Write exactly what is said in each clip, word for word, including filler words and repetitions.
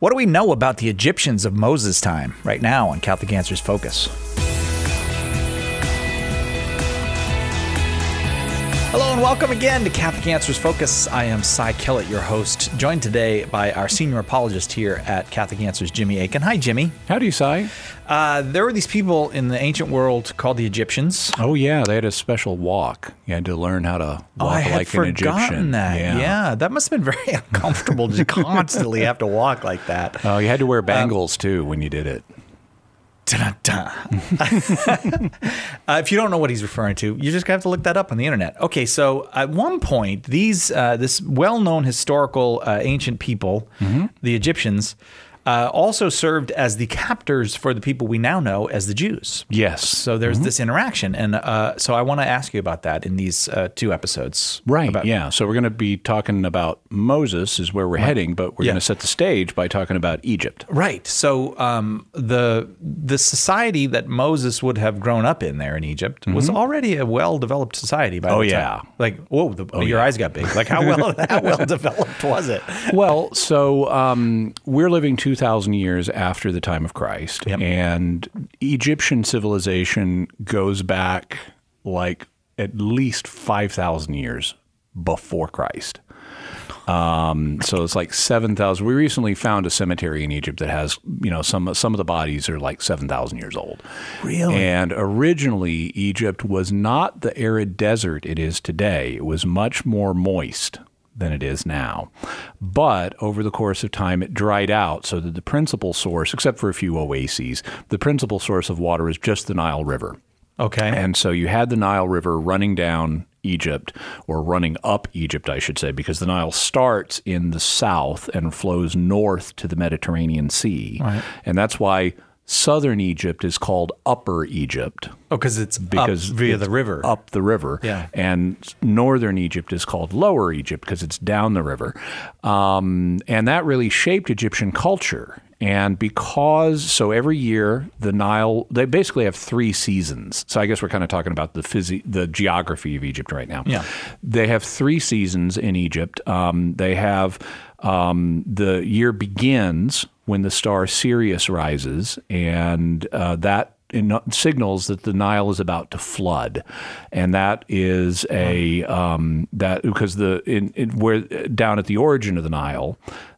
What do we know about the Egyptians of Moses' time right now on Catholic Answers Focus? Hello and welcome again to Catholic Answers Focus. I am Cy Kellett, your host, joined today by our senior apologist here at Catholic Answers, Jimmy Akin. Hi, Jimmy. Howdy, Cy. Uh, there were these people in the ancient world called the Egyptians. Oh, yeah. They had a special walk. You had to learn how to walk oh, I had like an Egyptian. forgotten that. Yeah. yeah, that must have been very uncomfortable to constantly have to walk like that. Oh, you had to wear bangles, um, too, when you did it. uh, if you don't know what he's referring to, you just have to look that up on the internet. Okay, so at one point, these uh, this well-known historical uh, ancient people, mm-hmm. the Egyptians, uh, also served as the captors for the people we now know as the Jews. Yes. So there's mm-hmm. this interaction, and uh, so I want to ask you about that in these uh, two episodes. Right, about- yeah. So we're going to be talking about Moses is where we're right. heading, but we're yeah. going to set the stage by talking about Egypt. Right. So um, the the society that Moses would have grown up in there in Egypt mm-hmm. was already a well-developed society by oh, the yeah. time. Like, whoa, the, oh, your yeah. eyes got big. Like, how well how well developed was it? Well, so um, we're living two thousand years after the time of Christ, yep. and Egyptian civilization goes back like at least five thousand years before Christ. Um, so it's like seven thousand. We recently found a cemetery in Egypt that has, you know, some some of the bodies are like seven thousand years old. Really? And originally, Egypt was not the arid desert it is today. It was much more moist than it is now. But over the course of time, it dried out so that the principal source, except for a few oases, the principal source of water is just the Nile River. Okay. And so you had the Nile River running down Egypt, or running up Egypt, I should say, because the Nile starts in the south and flows north to the Mediterranean Sea. Right. And that's why southern Egypt is called Upper Egypt. Oh, because it's because up via it's the river. Up the river. Yeah. And northern Egypt is called Lower Egypt because it's down the river. Um, and that really shaped Egyptian culture. And because, so every year the Nile, they basically have three seasons. So I guess we're kind of talking about the physi- the geography of Egypt right now. Yeah. They have three seasons in Egypt. Um, they have, um, the year begins when the star Sirius rises, and uh, that in, signals that the Nile is about to flood, and that is a um, that because the in, in where down at the origin of the Nile,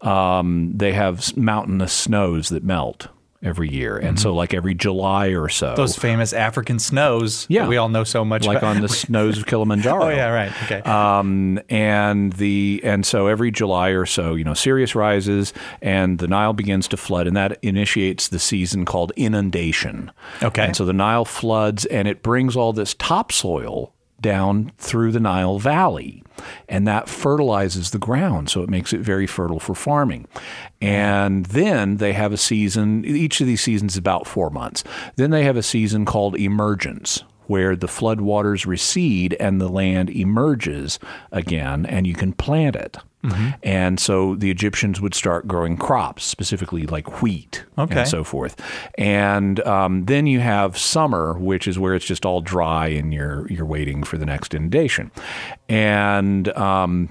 um, they have mountainous snows that melt every year, and mm-hmm. so like every July or so, those famous African snows yeah. that we all know so much like about. on the snows of Kilimanjaro. Oh yeah, right. Okay. Um, and the and so every July or so, you know, Sirius rises and the Nile begins to flood, and that initiates the season called inundation. Okay. And so the Nile floods, and it brings all this topsoil down through the Nile Valley, and that fertilizes the ground, so it makes it very fertile for farming. And then they have a season, each of these seasons is about four months. Then they have a season called emergence, where the floodwaters recede and the land emerges again, and you can plant it. Mm-hmm. And so the Egyptians would start growing crops, specifically like wheat okay. and so forth. And um, then you have summer, which is where it's just all dry and you're you're waiting for the next inundation. And um,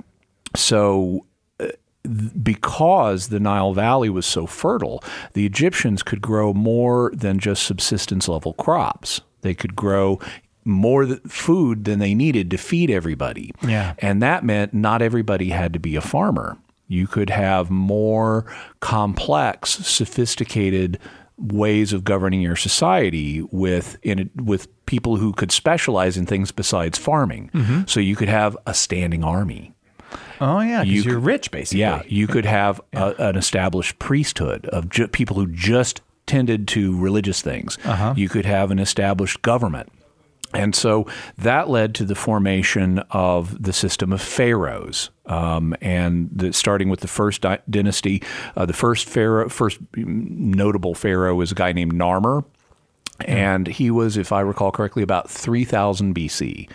so uh, th- because the Nile Valley was so fertile, the Egyptians could grow more than just subsistence level crops. They could grow more th- food than they needed to feed everybody. Yeah. And that meant not everybody had to be a farmer. You could have more complex, sophisticated ways of governing your society with in with people who could specialize in things besides farming. Mm-hmm. So you could have a standing army. Oh, yeah, because you you're rich, basically. Yeah, you could have yeah. a, an established priesthood of ju- people who just tended to religious things. Uh-huh. You could have an established government. And so that led to the formation of the system of pharaohs. Um, and the, starting with the first di- dynasty, uh, the first pharaoh, first notable pharaoh was a guy named Narmer. And he was, if I recall correctly, about three thousand B C.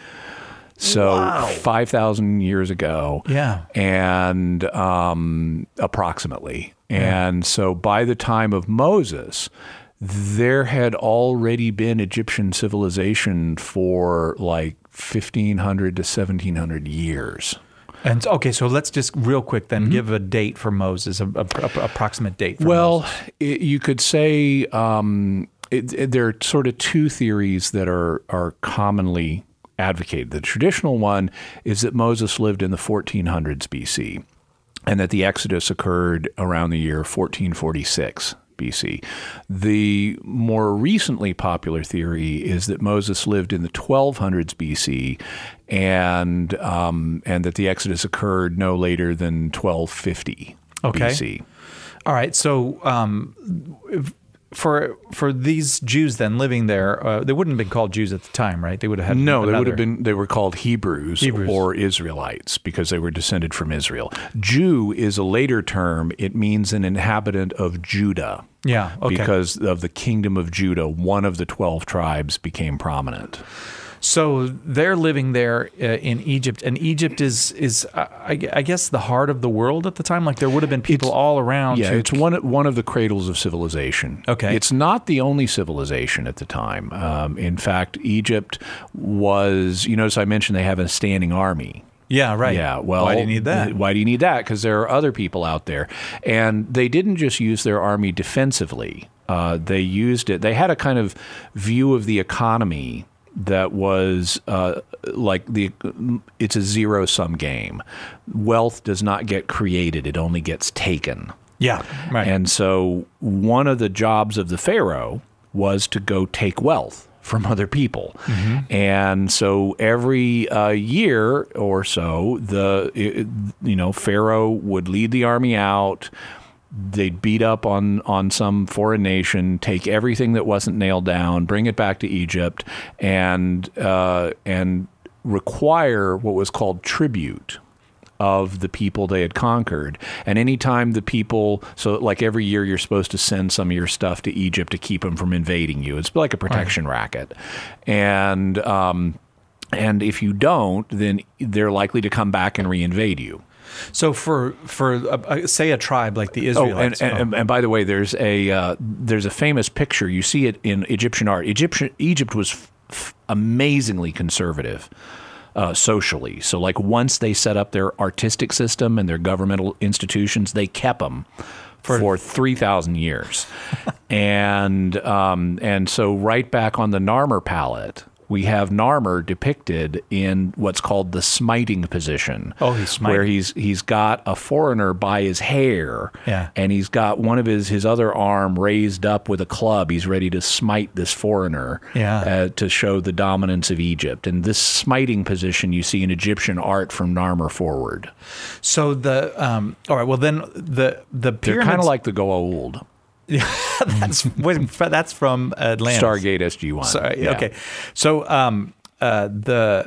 So wow. five thousand years ago. Yeah. And um, approximately. Yeah. And so by the time of Moses, there had already been Egyptian civilization for like fifteen hundred to seventeen hundred years. And okay, so let's just real quick then mm-hmm. give a date for Moses, a, a, a approximate date for well, Moses. Well, you could say um, it, it, there are sort of two theories that are are commonly advocated. The traditional one is that Moses lived in the fourteen hundreds B C and that the Exodus occurred around the year fourteen forty-six B C. The more recently popular theory is that Moses lived in the twelve hundreds B C and um, and that the Exodus occurred no later than twelve fifty okay. B C. All right. So um, for for these Jews then living there, uh, they wouldn't have been called Jews at the time, right? They would have had no. Another... They would have been. They were called Hebrews, Hebrews or Israelites because they were descended from Israel. Jew is a later term. It means an inhabitant of Judah. Yeah. Okay. Because of the kingdom of Judah, one of the twelve tribes became prominent. So they're living there uh, in Egypt, and Egypt is is uh, I, I guess the heart of the world at the time. Like there would have been people it's, all around. Yeah, who... it's one one of the cradles of civilization. Okay, it's not the only civilization at the time. Um, in fact, Egypt was. You notice I mentioned they have a standing army. Yeah, right. Yeah, well, why do you need that? Why do you need that? Because there are other people out there, and they didn't just use their army defensively. Uh, they used it. They had a kind of view of the economy that was uh, like the it's a zero-sum game. Wealth does not get created; it only gets taken. Yeah, right. And so one of the jobs of the Pharaoh was to go take wealth from other people. Mm-hmm. And so every uh, year or so, the it, you know Pharaoh would lead the army out. They'd beat up on, on some foreign nation, take everything that wasn't nailed down, bring it back to Egypt, and uh, and require what was called tribute of the people they had conquered. And anytime the people, so like every year you're supposed to send some of your stuff to Egypt to keep them from invading you. It's like a protection right. racket. And um, and if you don't, then they're likely to come back and reinvade you. So for for uh, say a tribe like the Israelites. Oh, and, and, and by the way, there's a uh, there's a famous picture. You see it in Egyptian art. Egyptian Egypt was f- f- amazingly conservative uh, socially. So like once they set up their artistic system and their governmental institutions, they kept them for, for three thousand years. and um, and so right back on the Narmer palette, we have Narmer depicted in what's called the smiting position. Oh, he's smiting. Where he's he's got a foreigner by his hair, yeah. and he's got one of his, his other arm raised up with a club. He's ready to smite this foreigner yeah. uh, to show the dominance of Egypt. And this smiting position you see in Egyptian art from Narmer forward. So the um, all right, well then the the pyramids, they're kind of like the Goa'uld. Yeah, that's that's from Atlantis. Stargate S G one. Sorry, yeah. Okay, so um, uh, the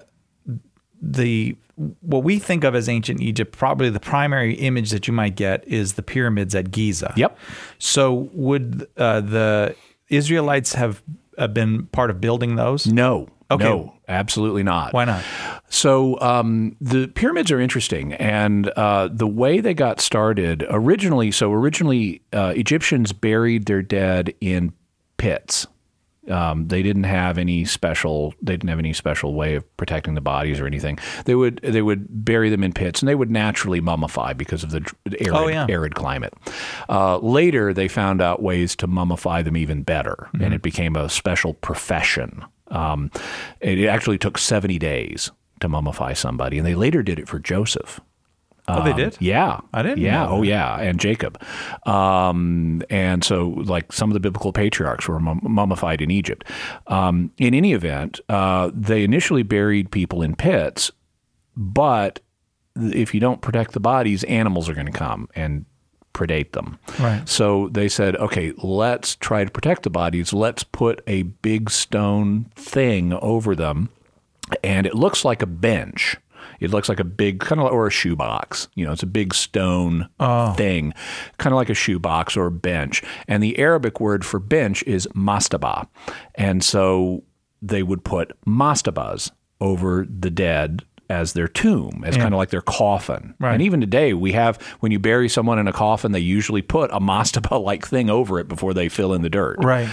the what we think of as ancient Egypt, probably the primary image that you might get is the pyramids at Giza. Yep. So would uh, the Israelites have uh, been part of building those? No. Okay. No, absolutely not. Why not? So um, the pyramids are interesting, and uh, the way they got started originally. So originally, uh, Egyptians buried their dead in pits. Um, they didn't have any special. They didn't have any special way of protecting the bodies or anything. They would they would bury them in pits, and they would naturally mummify because of the arid, oh, yeah. arid climate. Uh, later, they found out ways to mummify them even better, mm-hmm. and it became a special profession. Um, it actually took seventy days to mummify somebody, and they later did it for Joseph. Oh, um, they did? Yeah. I didn't Yeah. know Oh, that. yeah. And Jacob. Um, and so, like, some of the biblical patriarchs were mum- mummified in Egypt. Um, in any event, uh, they initially buried people in pits, but if you don't protect the bodies, animals are going to come and predate them. Right. So they said, okay, let's try to protect the bodies. Let's put a big stone thing over them, and it looks like a bench. It looks like a big, kind of, or a shoebox. You know, it's a big stone oh. thing, kind of like a shoebox or a bench. And the Arabic word for bench is mastaba. And so they would put mastabas over the dead as their tomb, as yeah. kind of like their coffin. Right. And even today, we have, when you bury someone in a coffin, they usually put a mastaba-like thing over it before they fill in the dirt. Right.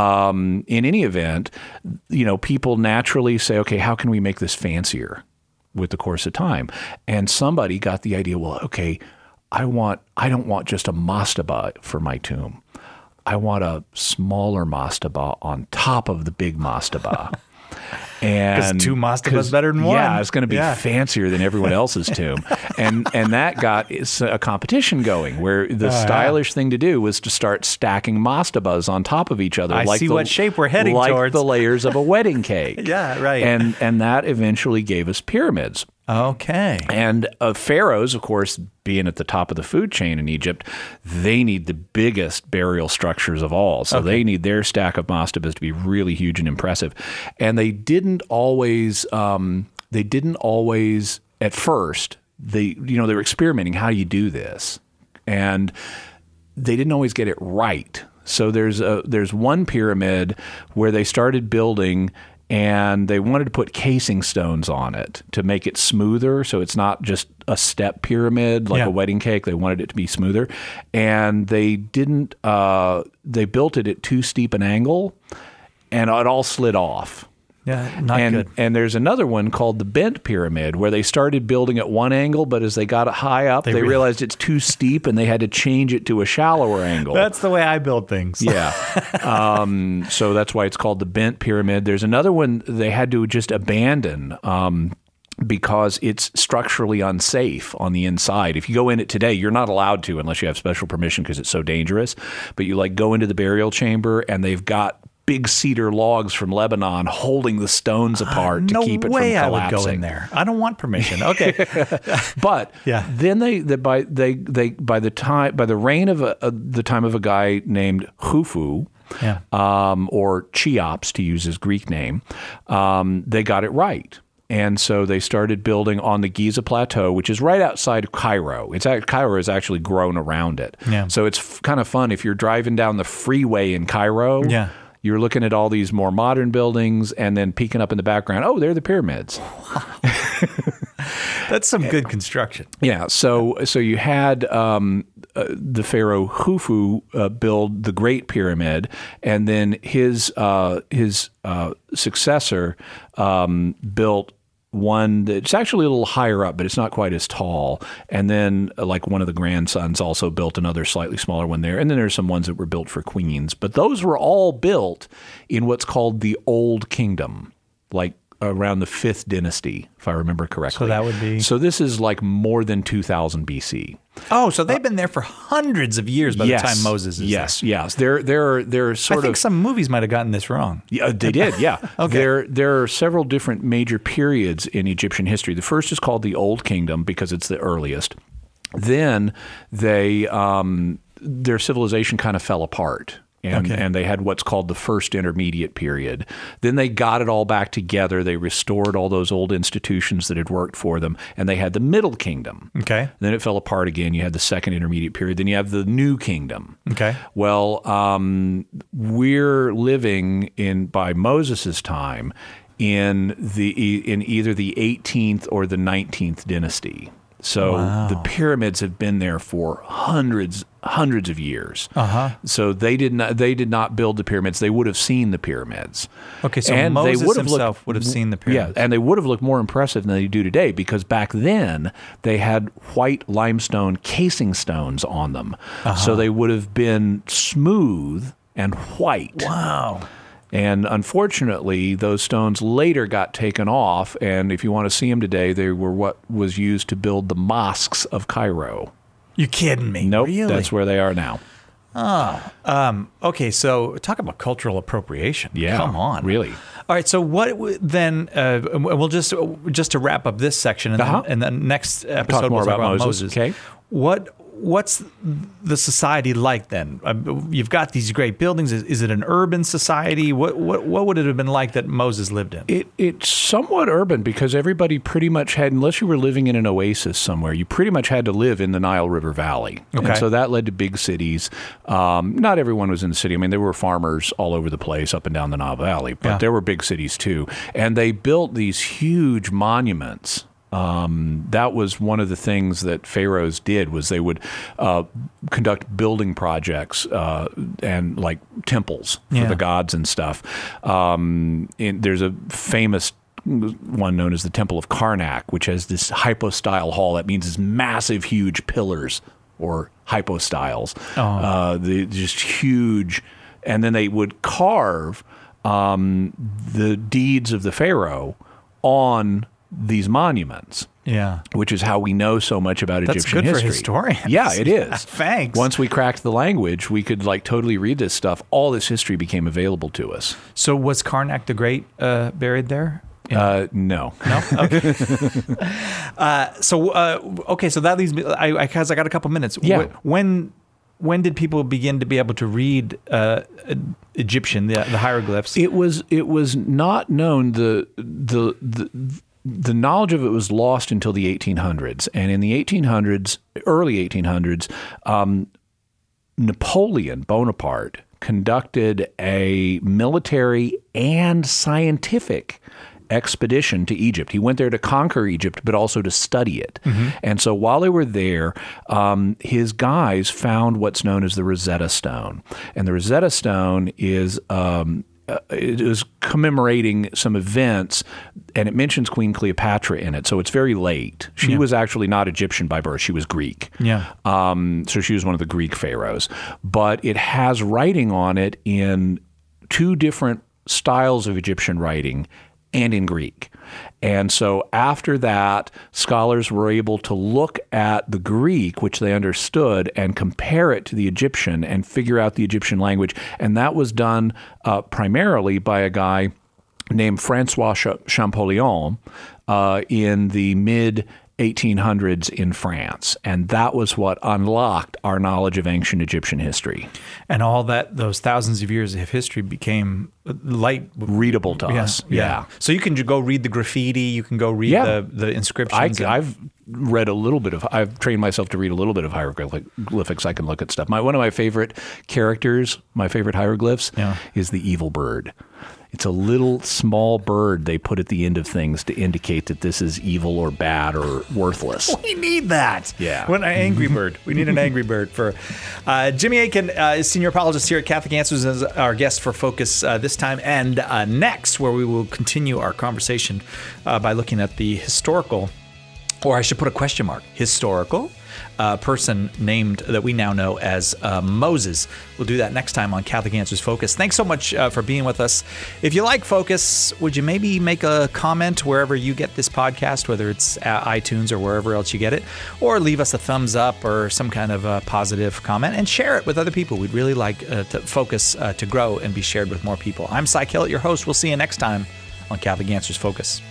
Um, in any event, you know, people naturally say, okay, how can we make this fancier? with the course of time. And somebody got the idea, well, okay, I want I don't want just a mastaba for my tomb. I want a smaller mastaba on top of the big mastaba. And two mastabas better than one. Yeah, it's going to be yeah. fancier than everyone else's tomb. and and that got a competition going where the oh, stylish yeah. thing to do was to start stacking mastabas on top of each other. I like see the, what shape we're heading like towards. the layers of a wedding cake. Yeah, right. And, and that eventually gave us pyramids. Okay. And uh, pharaohs, of course, being at the top of the food chain in Egypt, they need the biggest burial structures of all. So okay. they need their stack of mastabas to be really huge and impressive. And they didn't always, um, they didn't always, at first, they, you know, they were experimenting. How do you do this? And they didn't always get it right. So there's a, there's one pyramid where they started building and they wanted to put casing stones on it to make it smoother, so it's not just a step pyramid like yeah. a wedding cake. They wanted it to be smoother. And they didn't, uh, they built it at too steep an angle, and it all slid off. Yeah, not and, good. And there's another one called the bent pyramid where they started building at one angle, but as they got it high up, they, they realized it's too steep and they had to change it to a shallower angle. That's the way I build things. Yeah. um, so that's why it's called the bent pyramid. There's another one they had to just abandon um, because it's structurally unsafe on the inside. If you go in it today, you're not allowed to unless you have special permission because it's so dangerous. But you like go into the burial chamber and they've got big cedar logs from Lebanon holding the stones apart uh, to no keep it way from collapsing. I would go in there. I don't want permission. Okay, but yeah. then they, they by they they by the time by the reign of a, a, the time of a guy named Khufu, yeah. um, or Cheops to use his Greek name, um, they got it right. And so they started building on the Giza Plateau, which is right outside of Cairo. It's Cairo has actually grown around it. Yeah. So it's f- kind of fun if you're driving down the freeway in Cairo. Yeah. You're looking at all these more modern buildings and then peeking up in the background, oh, they're the pyramids. That's some good construction. Yeah. So so you had um, uh, the pharaoh Khufu uh, build the Great Pyramid, and then his uh, his uh, successor um, built one that's actually a little higher up, but it's not quite as tall. And then uh, like one of the grandsons also built another slightly smaller one there. And then there's some ones that were built for queens. But those were all built in what's called the Old Kingdom, like around the fifth dynasty, if I remember correctly. So that would be... So this is like more than two thousand B C. Oh, so they've been there for hundreds of years by yes, the time Moses is yes, there. Yes, They're, they're, they're sort I think of... some movies might have gotten this wrong. Yeah, they did, yeah. Okay. There, there are several different major periods in Egyptian history. The first is called the Old Kingdom because it's the earliest. Then they, um, their civilization kind of fell apart. And, okay. and they had what's called the first intermediate period. Then they got it all back together. They restored all those old institutions that had worked for them, and they had the Middle Kingdom. Okay. Then it fell apart again. You had the second intermediate period. Then you have the New Kingdom. Okay. Well, um, we're living in by Moses' time in the in either the eighteenth or the nineteenth dynasty. So wow. the pyramids have been there for hundreds, hundreds of years. Uh-huh. So they did not they did not build the pyramids. They would have seen the pyramids. Okay, so and Moses they would have himself looked, would have seen the pyramids. Yeah, and they would have looked more impressive than they do today because back then they had white limestone casing stones on them. Uh-huh. So they would have been smooth and white. Wow. And unfortunately, those stones later got taken off, and if you want to see them today, they were what was used to build the mosques of Cairo. You kidding me? Nope, really? That's where they are now. Oh, um, okay. So talk about cultural appropriation. Yeah, come on, really. All right. So what w- then? Uh, we'll just just to wrap up this section, and uh-huh. then and then next episode talk more we'll talk about about Moses. Moses. Okay. What what's the society like then? Uh, you've got these great buildings. Is, is it an urban society? What what what would it have been like that Moses lived in? It it's somewhat urban because everybody pretty much had, unless you were living in an oasis somewhere, you pretty much had to live in the Nile River Valley. Okay. And so that led to big cities. Um, not everyone was in the city. I mean, there were farmers all over the place up and down the Nile Valley, but Yeah. there were big cities too. And they built these huge monuments. Um, that was one of the things that pharaohs did was they would uh, conduct building projects uh, and like temples for Yeah. the gods and stuff. Um, and there's a famous one known as the Temple of Karnak, which has this hypostyle hall. That means it's massive, huge pillars or hypostyles. Oh. Uh, the just huge, and then they would carve um, the deeds of the pharaoh on these monuments. Yeah. Which is how we know so much about That's Egyptian good history. for historians. Yeah, it is. Thanks. Once we cracked the language, we could like totally read this stuff. All this history became available to us. So was Karnak the Great uh, buried there? Uh, no. No. Okay. uh, so uh, okay. So that leaves me. I, I, cause I got a couple minutes. Yeah. When when did people begin to be able to read uh, Egyptian, the, the hieroglyphs? It was it was not known. The the the. The knowledge of it was lost until the eighteen hundreds. And in the eighteen hundreds, early eighteen hundreds, um, Napoleon Bonaparte conducted a military and scientific expedition to Egypt. He went there to conquer Egypt, but also to study it. Mm-hmm. And so while they were there, um, his guys found what's known as the Rosetta Stone. And the Rosetta Stone is... Um, Uh, it was commemorating some events, and it mentions Queen Cleopatra in it. So it's very late. She Yeah. was actually not Egyptian by birth. She was Greek. Yeah. Um, so she was one of the Greek pharaohs. But it has writing on it in two different styles of Egyptian writing and in Greek. And so after that, scholars were able to look at the Greek, which they understood, and compare it to the Egyptian and figure out the Egyptian language. And that was done uh, primarily by a guy named Francois Champollion uh, in the mid eighteen hundreds in France. And that was what unlocked our knowledge of ancient Egyptian history. And all that, those thousands of years of history became light. Readable to Yeah, us. yeah. Yeah. So you can go read the graffiti, you can go read Yeah. the, the inscriptions. I, and- I've read a little bit of, I've trained myself to read a little bit of hieroglyphics. I can look at stuff. My, one of my favorite characters, my favorite hieroglyphs Yeah. is the evil bird. It's a little small bird they put at the end of things to indicate that this is evil or bad or worthless. We need that. Yeah. What an angry bird. We need an angry bird for uh, Jimmy Akin uh, is senior apologist here at Catholic Answers as our guest for Focus uh, this time and uh, next, where we will continue our conversation uh, by looking at the historical, or I should put a question mark, historical uh, person named that we now know as uh, Moses. We'll do that next time on Catholic Answers Focus. Thanks so much uh, for being with us. If you like Focus, would you maybe make a comment wherever you get this podcast, whether it's uh, iTunes or wherever else you get it, or leave us a thumbs up or some kind of a positive comment and share it with other people. We'd really like uh, to Focus uh, to grow and be shared with more people. I'm Cy Kellett, your host. We'll see you next time on Catholic Answers Focus.